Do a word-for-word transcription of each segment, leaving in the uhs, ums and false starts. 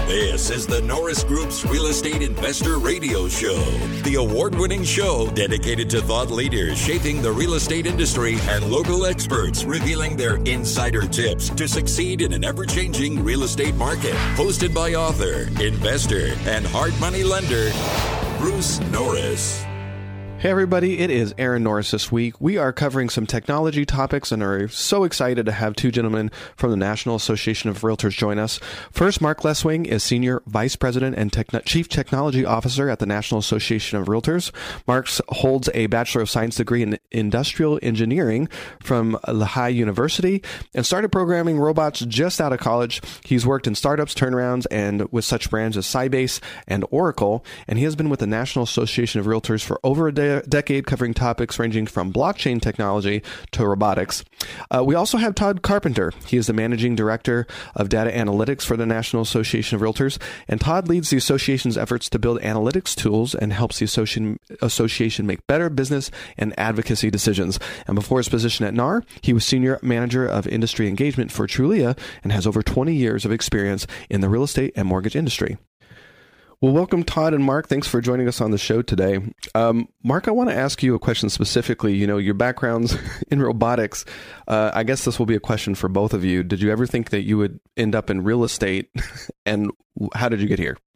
This is the Norris Group's Real Estate Investor Radio Show, the award-winning show dedicated to thought leaders shaping the real estate industry and local experts revealing their insider tips to succeed in an ever-changing real estate market. Hosted by author, investor, and hard money lender, Bruce Norris. Hey everybody, it is Aaron Norris this week. We are covering some technology topics and are so excited to have two gentlemen from the National Association of Realtors join us. First, Mark Leswing is Senior Vice President and Techn- Chief Technology Officer at the National Association of Realtors. Mark holds a Bachelor of Science degree in Industrial Engineering from Lehigh University and started programming robots just out of college. He's worked in startups, turnarounds, and with such brands as Sybase and Oracle, and he has been with the National Association of Realtors for over a day decade, covering topics ranging from blockchain technology to robotics. Uh, we also have Todd Carpenter. He is the Managing Director of Data Analytics for the National Association of Realtors, and Todd leads the association's efforts to build analytics tools and helps the association, association make better business and advocacy decisions. And before his position at N A R, he was Senior Manager of Industry Engagement for Trulia and has over twenty years of experience in the real estate and mortgage industry. Well, welcome, Todd and Mark. Thanks for joining us on the show today. Um, Mark, I want to ask you a question specifically. You know, your background's in robotics. Uh, I guess this will be a question for both of you. Did you ever think that you would end up in real estate, and how did you get here?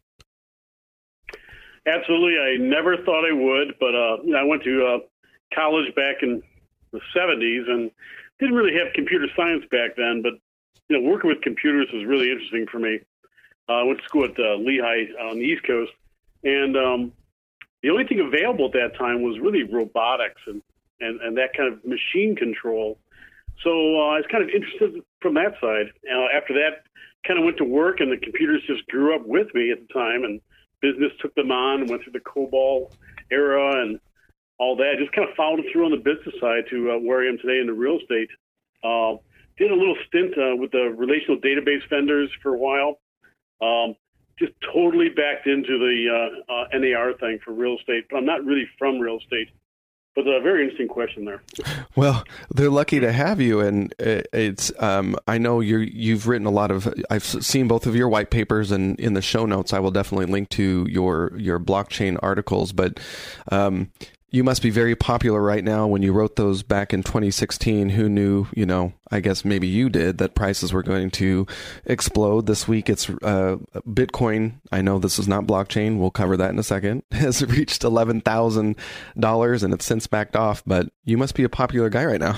Absolutely. I never thought I would, but uh, I went to uh, college back in the seventies and didn't really have computer science back then, but you know, working with computers was really interesting for me. I uh, went to school at uh, Lehigh on the East Coast, and um, the only thing available at that time was really robotics and, and, and that kind of machine control. So uh, I was kind of interested from that side. Uh, after that, kind of went to work, and the computers just grew up with me at the time, and business took them on, went through the COBOL era and all that. Just kind of followed through on the business side to uh, where I am today in the real estate. Uh, did a little stint uh, with the relational database vendors for a while. Um, just totally backed into the uh, uh, N A R thing for real estate, but I'm not really from real estate. But a very interesting question there. Well, they're lucky to have you, and it's. Um, I know you you've written a lot of. I've seen both of your white papers, and in the show notes, I will definitely link to your your blockchain articles. But um, you must be very popular right now. When you wrote those back in twenty sixteen, who knew? You know, I guess maybe you did, that prices were going to explode. This week, it's uh, Bitcoin. I know this is not blockchain. We'll cover that in a second. Has reached eleven thousand dollars, and it's since backed off. But you must be a popular guy right now.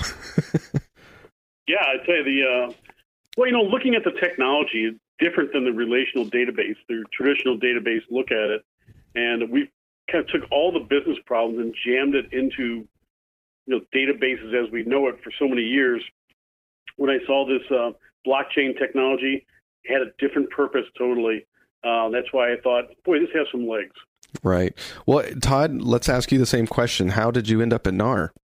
Yeah, I'd say the uh, well, you know, looking at the technology, different than the relational database, the traditional database look at it, and we've kind of took all the business problems and jammed it into, you know, databases as we know it for so many years. When I saw this uh, blockchain technology, it had a different purpose totally. Uh, that's why I thought, boy, this has some legs. Right. Well, Todd, let's ask you the same question. How did you end up at N A R?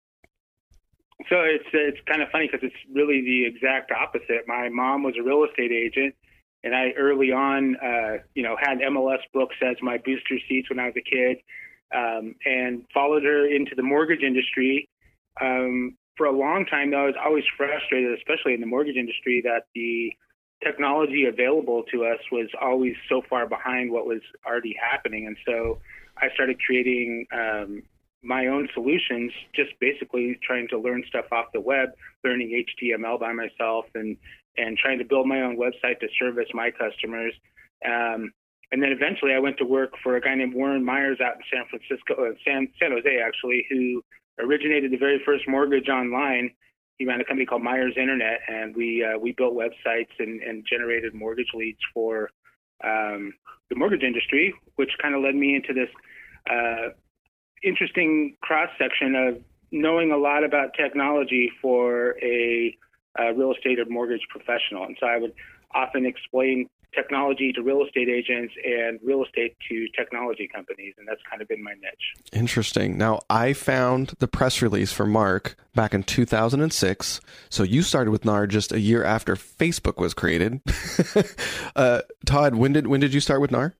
So it's it's kind of funny because it's really the exact opposite. My mom was a real estate agent, and I early on, uh, you know, had M L S books as my booster seats when I was a kid, um, and followed her into the mortgage industry. Um, for a long time, though, I was always frustrated, especially in the mortgage industry, that the technology available to us was always so far behind what was already happening. And so I started creating um, my own solutions, just basically trying to learn stuff off the web, learning H T M L by myself, and and trying to build my own website to service my customers. Um, and then eventually I went to work for a guy named Warren Myers out in San Francisco, uh, San, San Jose, actually, who originated the very first mortgage online. He ran a company called Myers Internet, and we uh, we built websites and, and generated mortgage leads for um, the mortgage industry, which kind of led me into this uh, interesting cross-section of knowing a lot about technology for a Uh, real estate or mortgage professional. And so I would often explain technology to real estate agents and real estate to technology companies. And that's kind of been my niche. Interesting. Now, I found the press release for Mark back in two thousand six. So you started with N A R just a year after Facebook was created. uh, Todd, when did when did you start with N A R?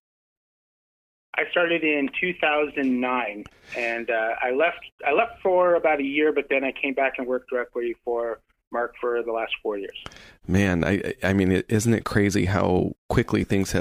I started in two thousand nine, and uh, I left I left for about a year, but then I came back and worked directly for Mark for the last four years. Man, I I mean, isn't it crazy how quickly things have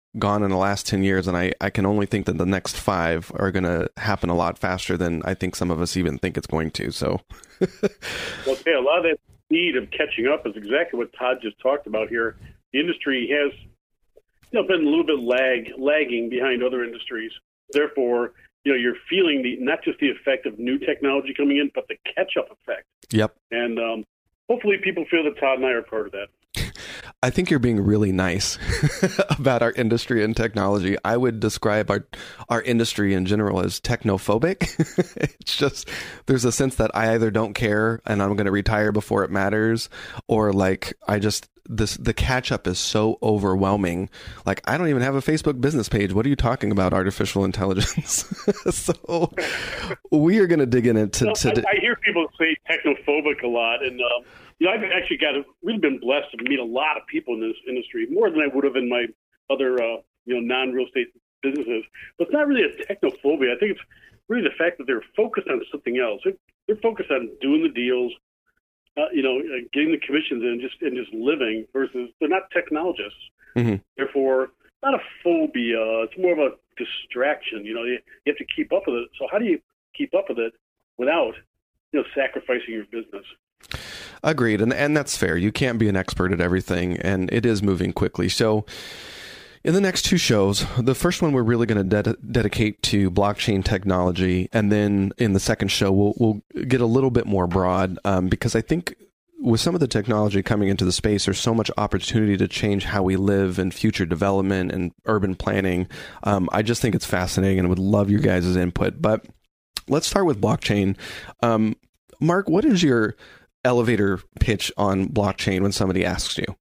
gone in the last ten years, and I, I can only think that the next five are going to happen a lot faster than I think some of us even think it's going to. So, well, okay, a lot of that speed of catching up is exactly what Todd just talked about here. The industry has, you know, been a little bit lag lagging behind other industries. Therefore, you know, you're feeling the not just the effect of new technology coming in, but the catch-up effect. Yep. And um, hopefully people feel that Todd and I are part of that. I think you're being really nice about our industry and technology. I would describe our our industry in general as technophobic. It's just, there's a sense that I either don't care and I'm going to retire before it matters, or like I just, this the catch up is so overwhelming. Like, I don't even have a Facebook business page. What are you talking about, artificial intelligence? So we are going to dig in into. Well, to, I, I hear people say technophobic a lot, and um, you know, I've actually got a, really been blessed to meet a lot of people in this industry, more than I would have in my other uh, you know non-real estate businesses. But it's not really a technophobia. I think it's really the fact that they're focused on something else. They're, they're focused on doing the deals. Uh, you know, uh, getting the commissions in, just and just living. Versus, they're not technologists. Mm-hmm. Therefore, not a phobia. It's more of a distraction. You know, you, you have to keep up with it. So, how do you keep up with it without, you know, sacrificing your business? Agreed, and and that's fair. You can't be an expert at everything, and it is moving quickly. So, in the next two shows, the first one we're really going to ded- dedicate to blockchain technology, and then in the second show we'll we'll get a little bit more broad, um, because I think with some of the technology coming into the space, there's so much opportunity to change how we live and future development and urban planning. Um, I just think it's fascinating, and would love your guys' input. But let's start with blockchain. Um, Mark, what is your elevator pitch on blockchain when somebody asks you?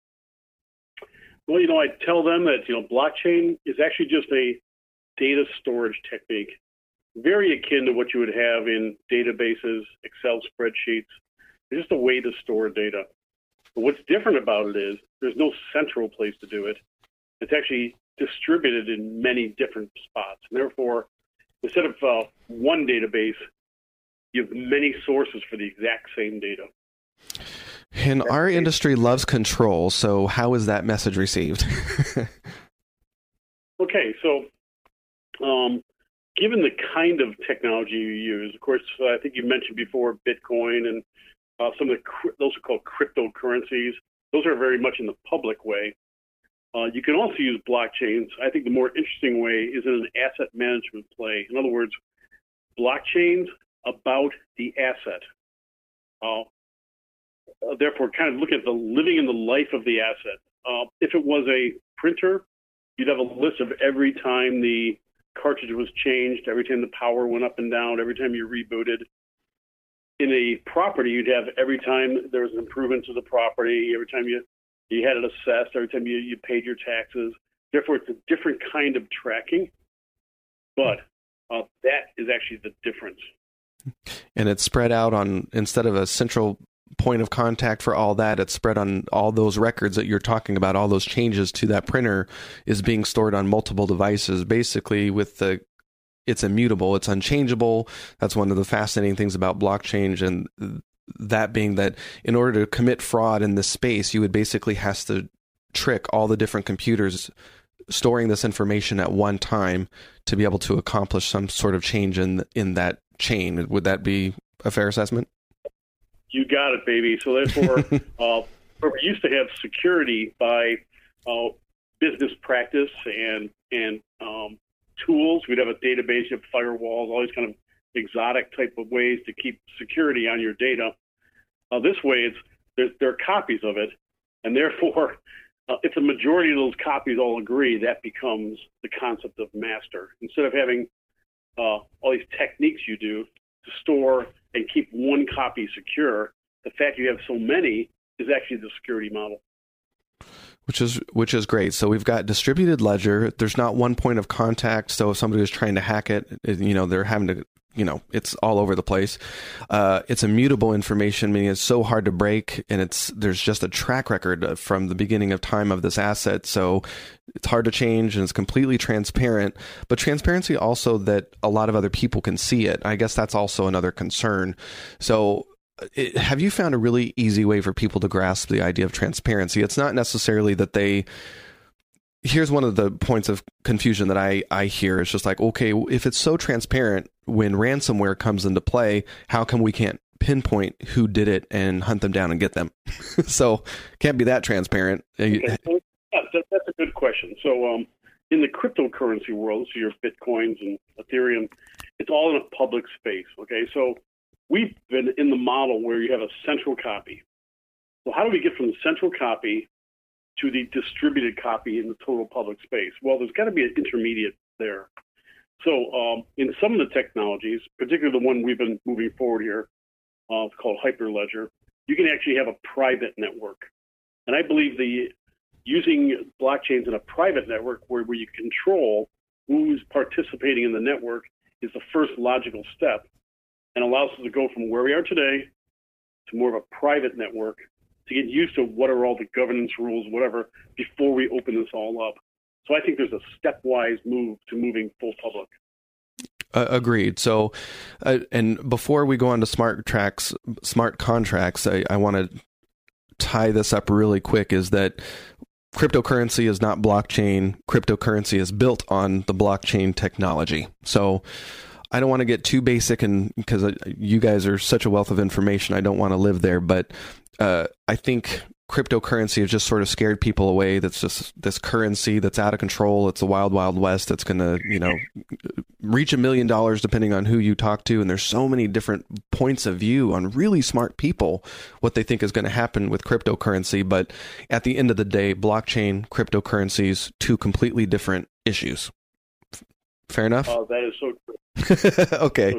Well, you know, I tell them that, you know, blockchain is actually just a data storage technique, very akin to what you would have in databases, Excel spreadsheets. It's just a way to store data. But what's different about it is there's no central place to do it. It's actually distributed in many different spots. And therefore, instead of uh, one database, you have many sources for the exact same data. And our industry loves control, so how is that message received? Okay, so um, given the kind of technology you use, of course, uh, I think you mentioned before Bitcoin and uh, some of the, those are called cryptocurrencies. Those are very much in the public way. Uh, you can also use blockchains. I think the more interesting way is in an asset management play. In other words, blockchains about the asset. Uh, Uh, therefore, kind of look at the living in the life of the asset. Uh, if it was a printer, you'd have a list of every time the cartridge was changed, every time the power went up and down, every time you rebooted. In a property, you'd have every time there was an improvement to the property, every time you, you had it assessed, every time you, you paid your taxes. Therefore, it's a different kind of tracking, but uh, that is actually the difference. And it's spread out on, instead of a central point of contact for all that, it's spread on all those records that you're talking about. All those changes to that printer is being stored on multiple devices. Basically, with the, it's immutable, it's unchangeable. That's one of the fascinating things about blockchain, and that being that in order to commit fraud in this space, you would basically have to trick all the different computers storing this information at one time to be able to accomplish some sort of change in in that chain. Would that be a fair assessment? You got it, baby. So therefore, uh, where we used to have security by uh, business practice and and um, tools, we'd have a database, you have firewalls, all these kind of exotic type of ways to keep security on your data. Uh, this way, it's there, there are copies of it, and therefore, uh, if the majority of those copies all agree, that becomes the concept of master. Instead of having uh, all these techniques you do to store and keep one copy secure, the fact you have so many is actually the security model. Which is which is great. So we've got distributed ledger. There's not one point of contact. So if somebody was trying to hack it, you know, they're having to, you know, it's all over the place. Uh, it's immutable information, meaning it's so hard to break, and it's there's just a track record from the beginning of time of this asset. So it's hard to change, and it's completely transparent. But transparency also that a lot of other people can see it. I guess that's also another concern. So it, have you found a really easy way for people to grasp the idea of transparency? It's not necessarily that they here's one of the points of confusion that I, I hear. It's just like, okay, if it's so transparent, when ransomware comes into play, how come we can't pinpoint who did it and hunt them down and get them? So can't be that transparent. Okay. Well, yeah, that, that's a good question. So um, in the cryptocurrency world, so your Bitcoins and Ethereum, it's all in a public space. Okay, so we've been in the model where you have a central copy. So how do we get from the central copy to the distributed copy in the total public space? Well, there's got to be an intermediate there. So um, in some of the technologies, particularly the one we've been moving forward here, uh, it's called Hyperledger, you can actually have a private network. And I believe the using blockchains in a private network where, where you control who's participating in the network is the first logical step and allows us to go from where we are today to more of a private network to get used to what are all the governance rules, whatever, before we open this all up. So I think there's a stepwise move to moving full public. Uh, agreed. So, uh, and before we go on to smart tracks, smart contracts, I, I want to tie this up really quick is that cryptocurrency is not blockchain. Cryptocurrency is built on the blockchain technology. So I don't want to get too basic, and because you guys are such a wealth of information, I don't want to live there. But uh, I think cryptocurrency has just sort of scared people away. That's just this currency that's out of control. It's a wild, wild west that's going to, you know, reach a million dollars depending on who you talk to. And there's so many different points of view on really smart people, what they think is going to happen with cryptocurrency. But at the end of the day, blockchain, cryptocurrencies, two completely different issues. Fair enough? Oh, that is so true. Okay.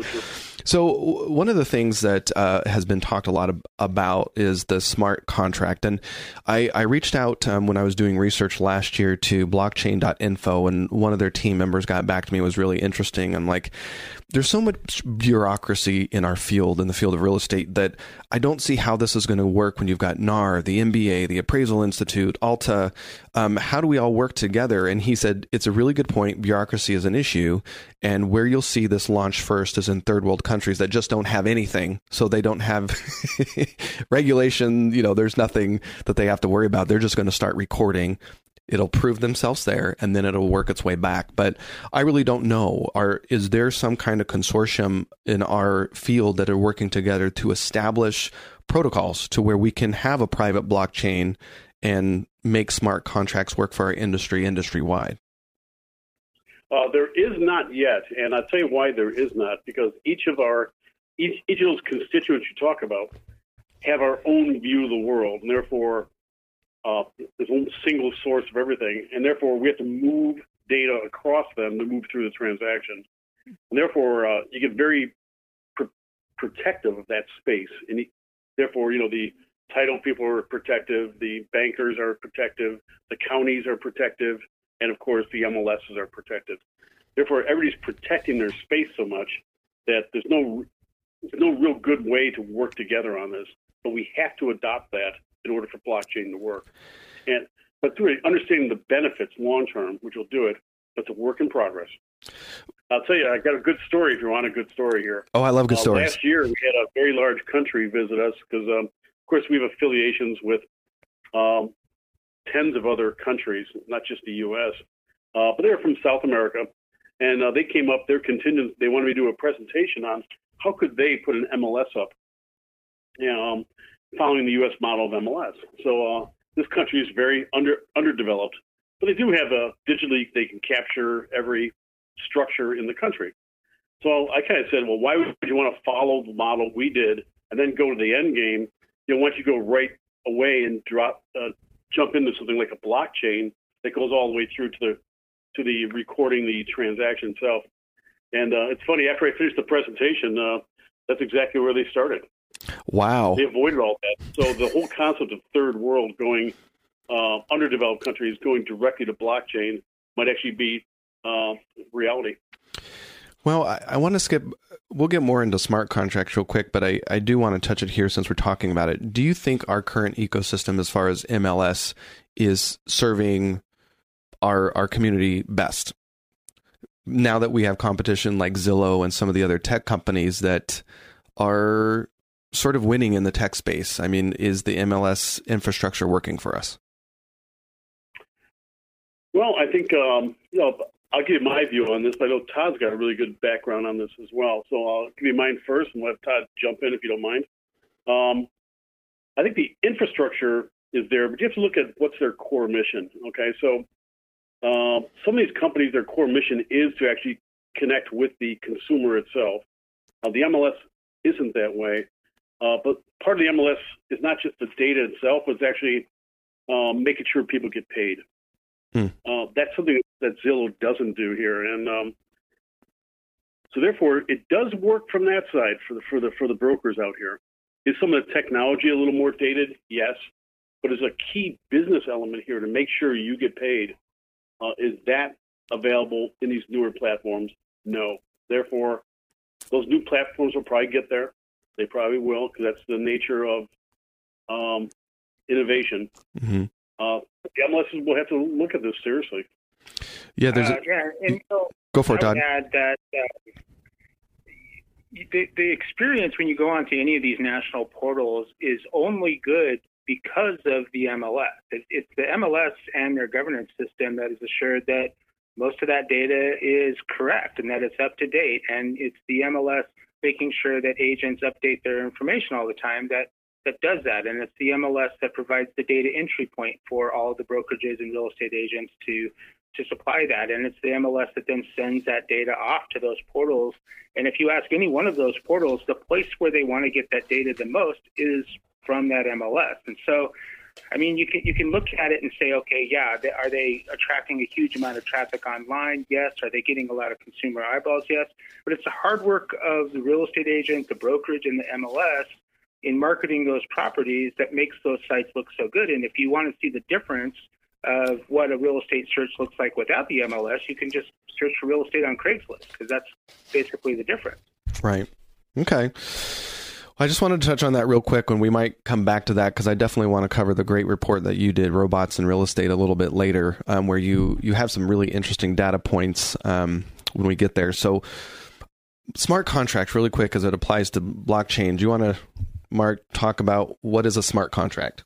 So one of the things that uh, has been talked a lot of, about is the smart contract. And I, I reached out um, when I was doing research last year to blockchain dot info, and one of their team members got back to me. It was really interesting. I'm like, there's so much bureaucracy in our field, in the field of real estate, that I don't see how this is going to work when you've got N A R, the M B A, the Appraisal Institute, Alta. Um, how do we all work together? And he said, it's a really good point. Bureaucracy is an issue. And where you'll see this launch first is in third world countries that just don't have anything. So they don't have regulation. You know, there's nothing that they have to worry about. They're just going to start recording. It'll prove themselves there, and then it'll work its way back. But I really don't know. Are, is there some kind of consortium in our field that are working together to establish protocols to where we can have a private blockchain and make smart contracts work for our industry, industry-wide? Uh, there is not yet, and I'll tell you why there is not, because each of our each, each of those constituents you talk about have our own view of the world, and therefore uh, there's one single source of everything, and therefore we have to move data across them to move through the transaction, and therefore uh, you get very pr- protective of that space, and therefore you know the title people are protective, the bankers are protective, the counties are protective. And, of course, the M L Ss are protected. Therefore, everybody's protecting their space so much that there's no there's no real good way to work together on this. But we have to adopt that in order for blockchain to work. And But through understanding the benefits long-term, which will do it, that's a work in progress. I'll tell you, I got a good story if you want a good story here. Oh, I love good uh, stories. Last year, we had a very large country visit us because, um, of course, we have affiliations with um, – tens of other countries, not just the U S, uh, but they're from South America, and uh, they came up, their contingent, they wanted me to do a presentation on how could they put an M L S up, you know, um, following the U S model of M L S. So uh, this country is very under underdeveloped, but they do have a digitally, they can capture every structure in the country. So I kind of said, well, why would you want to follow the model we did and then go to the end game? You know, once you go right away and drop, uh, jump into something like a blockchain that goes all the way through to the to the recording the transaction itself. And uh, it's funny, after I finished the presentation, uh, that's exactly where they started. Wow. They avoided all that. So the whole concept of third world going, uh, underdeveloped countries going directly to blockchain might actually be uh, reality. Well, I, I want to skip, we'll get more into smart contracts real quick, but I, I do want to touch it here since we're talking about it. Do you think our current ecosystem as far as M L S is serving our our community best? Now that we have competition like Zillow and some of the other tech companies that are sort of winning in the tech space, I mean, is the M L S infrastructure working for us? Well, I think, um, you know, I'll give you my view on this. I know Todd's got a really good background on this as well. So I'll give you mine first and let Todd jump in if you don't mind. Um, I think the infrastructure is there, but you have to look at what's their core mission. Okay, so uh, some of these companies, their core mission is to actually connect with the consumer itself. Uh, the M L S isn't that way, uh, but part of the M L S is not just the data itself, it's actually um, making sure people get paid. Hmm. Uh, that's something that Zillow doesn't do here, and um, so therefore it does work from that side for the for the for the brokers out here. Is some of the technology a little more dated? Yes, but is a key business element here to make sure you get paid. Uh, is that available in these newer platforms? No. Therefore, those new platforms will probably get there. They probably will, because that's the nature of um, innovation. Mm-hmm. Uh, the M L Ss will have to look at this seriously. Yeah, there's. Uh, a, yeah, and so go for it, Todd. I would add that uh, the, the experience when you go onto any of these national portals is only good because of the M L S. It, it's the M L S and their governance system that is assured that most of that data is correct and that it's up to date. And it's the M L S making sure that agents update their information all the time that, that does that. And it's the M L S that provides the data entry point for all the brokerages and real estate agents to, to supply that. And it's the M L S that then sends that data off to those portals. And if you ask any one of those portals, the place where they want to get that data the most is from that M L S. And so, I mean, you can you can look at it and say, okay, yeah, they, are they attracting a huge amount of traffic online? Yes. Are they getting a lot of consumer eyeballs? Yes. But it's the hard work of the real estate agent, the brokerage, and the M L S in marketing those properties that makes those sites look so good. And if you want to see the difference of what a real estate search looks like without the M L S, you can just search for real estate on Craigslist, because that's basically the difference. Right. Okay. I just wanted to touch on that real quick when we might come back to that, because I definitely want to cover the great report that you did, Robots in Real Estate, a little bit later, um, where you, you have some really interesting data points um, when we get there. So smart contract, really quick, as it applies to blockchain. Do you want to, Mark, talk about what is a smart contract?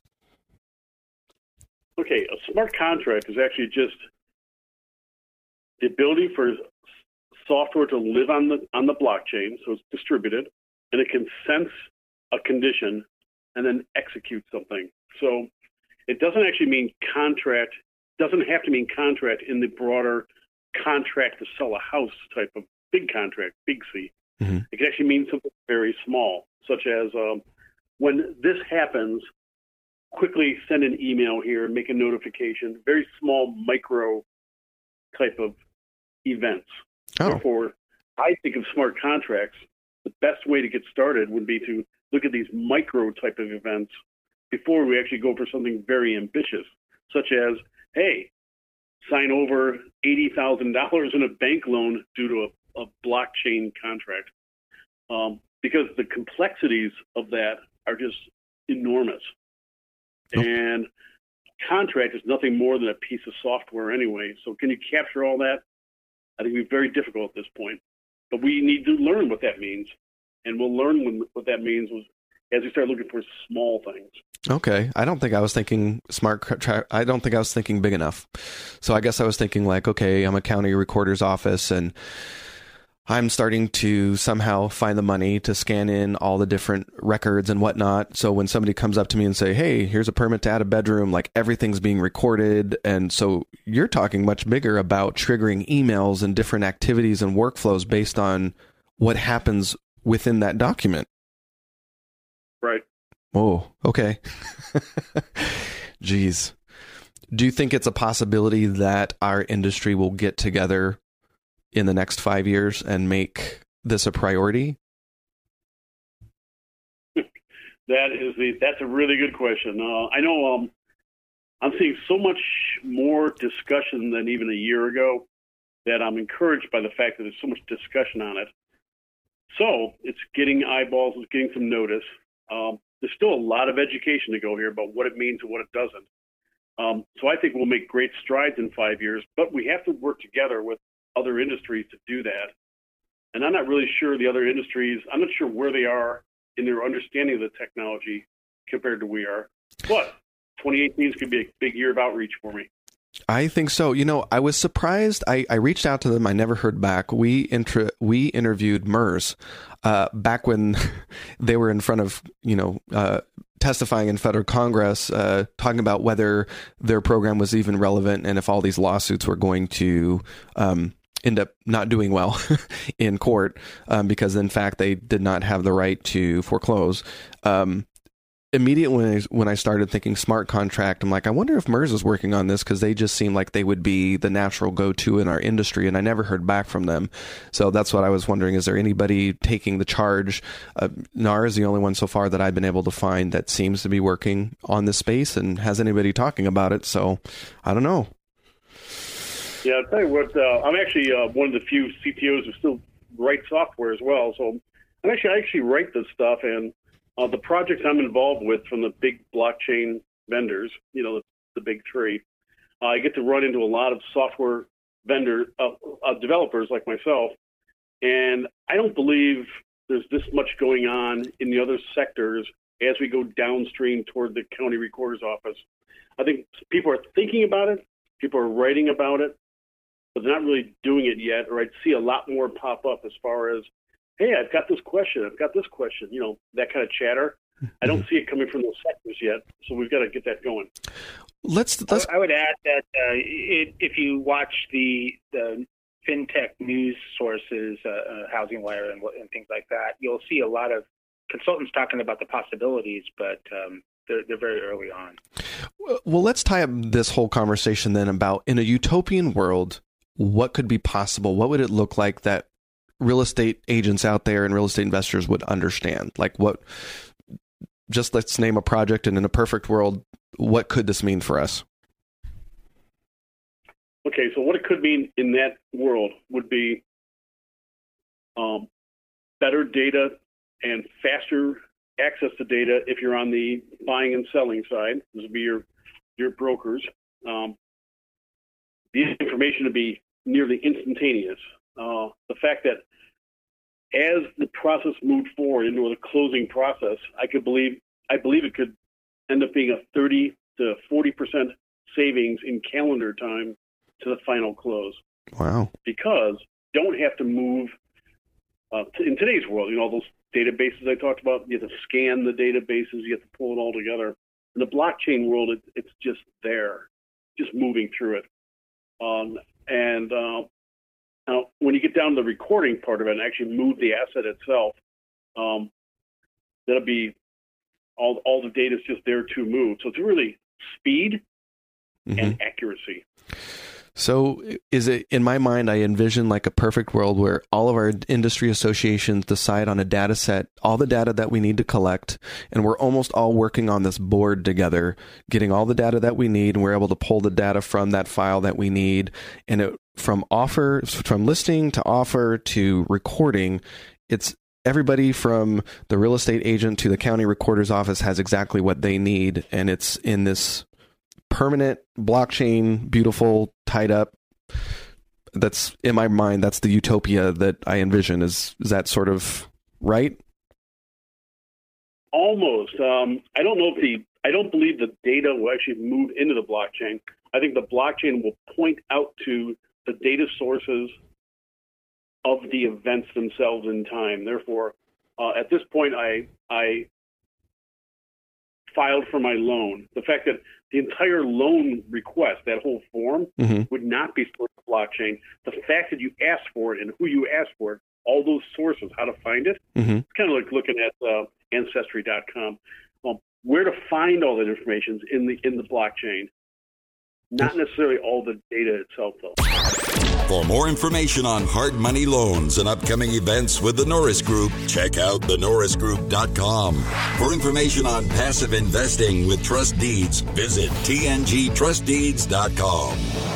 Okay, a smart contract is actually just the ability for software to live on the on the blockchain, so it's distributed, and it can sense a condition and then execute something. So it doesn't actually mean contract, doesn't have to mean contract in the broader contract to sell a house type of big contract, big C. Mm-hmm. It can actually mean something very small, such as um, when this happens, quickly send an email here, make a notification, very small micro type of events. Oh. Therefore, I think of smart contracts, the best way to get started would be to look at these micro type of events before we actually go for something very ambitious, such as, hey, sign over eighty thousand dollars in a bank loan due to a, a blockchain contract. Um, because the complexities of that are just enormous. Nope. And contract is nothing more than a piece of software anyway. So can you capture all that? I think it'd be very difficult at this point. But we need to learn what that means. And we'll learn when, what that means as we start looking for small things. Okay. I don't think I was thinking smart. Tra- I don't think I was thinking big enough. So I guess I was thinking like, okay, I'm a county recorder's office and I'm starting to somehow find the money to scan in all the different records and whatnot. So when somebody comes up to me and say, hey, here's a permit to add a bedroom, like everything's being recorded. And so you're talking much bigger about triggering emails and different activities and workflows based on what happens within that document. Right. Oh, okay. Jeez. Do you think it's a possibility that our industry will get together in the next five years and make this a priority? That is the that's a really good question. Uh, I know um, I'm seeing so much more discussion than even a year ago that I'm encouraged by the fact that there's so much discussion on it. So it's getting eyeballs, it's getting some notice. Um, there's still a lot of education to go here about what it means and what it doesn't. Um, so I think we'll make great strides in five years, but we have to work together with other industries to do that. And I'm not really sure the other industries, I'm not sure where they are in their understanding of the technology compared to we are. But twenty eighteen is going to be a big year of outreach for me. I think so. You know, I was surprised. I, I reached out to them. I never heard back. We inter- we interviewed MERS uh, back when they were in front of, you know, uh, testifying in federal Congress, uh, talking about whether their program was even relevant and if all these lawsuits were going to um, end up not doing well in court um, because, in fact, they did not have the right to foreclose. Um, Immediately when I, when I started thinking smart contract, I'm like, I wonder if MERS is working on this because they just seem like they would be the natural go-to in our industry, and I never heard back from them. So that's what I was wondering. Is there anybody taking the charge? Uh, N A R is the only one so far that I've been able to find that seems to be working on this space and has anybody talking about it. So I don't know. Yeah, I'll tell you what, uh, I'm actually uh, one of the few C T Os who still write software as well. So I'm actually, I actually write this stuff, and Uh, the projects I'm involved with from the big blockchain vendors, you know, the, the big three, uh, I get to run into a lot of software vendor uh, uh, developers like myself, and I don't believe there's this much going on in the other sectors as we go downstream toward the county recorder's office. I think people are thinking about it, people are writing about it, but they're not really doing it yet, or I'd see a lot more pop up as far as, hey, I've got this question, I've got this question, you know, that kind of chatter. I don't see it coming from those sectors yet, so we've got to get that going. Let's. let's... I would add that uh, it, if you watch the, the fintech news sources, uh, uh, Housing Wire and, and things like that, you'll see a lot of consultants talking about the possibilities, but um, they're, they're very early on. Well, let's tie up this whole conversation then about, in a utopian world, what could be possible? What would it look like that real estate agents out there and real estate investors would understand? Like what, just let's name a project, and in a perfect world, what could this mean for us? Okay, so what it could mean in that world would be um, better data and faster access to data if you're on the buying and selling side. This would be your, your brokers. Um, the information to be nearly instantaneous. Uh, the fact that as the process moved forward into the closing process, I could believe I believe it could end up being a thirty to forty percent savings in calendar time to the final close. Wow! Because you don't have to move uh, to, in today's world. You know, all those databases I talked about. You have to scan the databases. You have to pull it all together. In the blockchain world, it, it's just there, just moving through it, um, and. Uh, Now, when you get down to the recording part of it and actually move the asset itself, um, that'll be all, all the data is just there to move. So it's really speed mm-hmm. and accuracy. So is it, in my mind, I envision like a perfect world where all of our industry associations decide on a data set, all the data that we need to collect, and we're almost all working on this board together, getting all the data that we need, and we're able to pull the data from that file that we need. And it, from offer, from listing to offer to recording, it's everybody from the real estate agent to the county recorder's office has exactly what they need. And it's in this permanent blockchain, beautiful, tied up. That's in my mind. That's the utopia that I envision. Is is that sort of right? Almost. Um, I don't know if the. I don't believe the data will actually move into the blockchain. I think the blockchain will point out to the data sources of the events themselves in time. Therefore, uh, at this point, I I filed for my loan. The fact that the entire loan request, that whole form, mm-hmm. would not be stored in the blockchain. The fact that you asked for it and who you asked for it, all those sources, how to find it, mm-hmm. it's kind of like looking at uh, Ancestry dot com. Um, where to find all that information is in the in the blockchain. Not necessarily all the data itself, though. For more information on hard money loans and upcoming events with the Norris Group, check out the norris group dot com. For information on passive investing with trust deeds, visit t n g trust deeds dot com.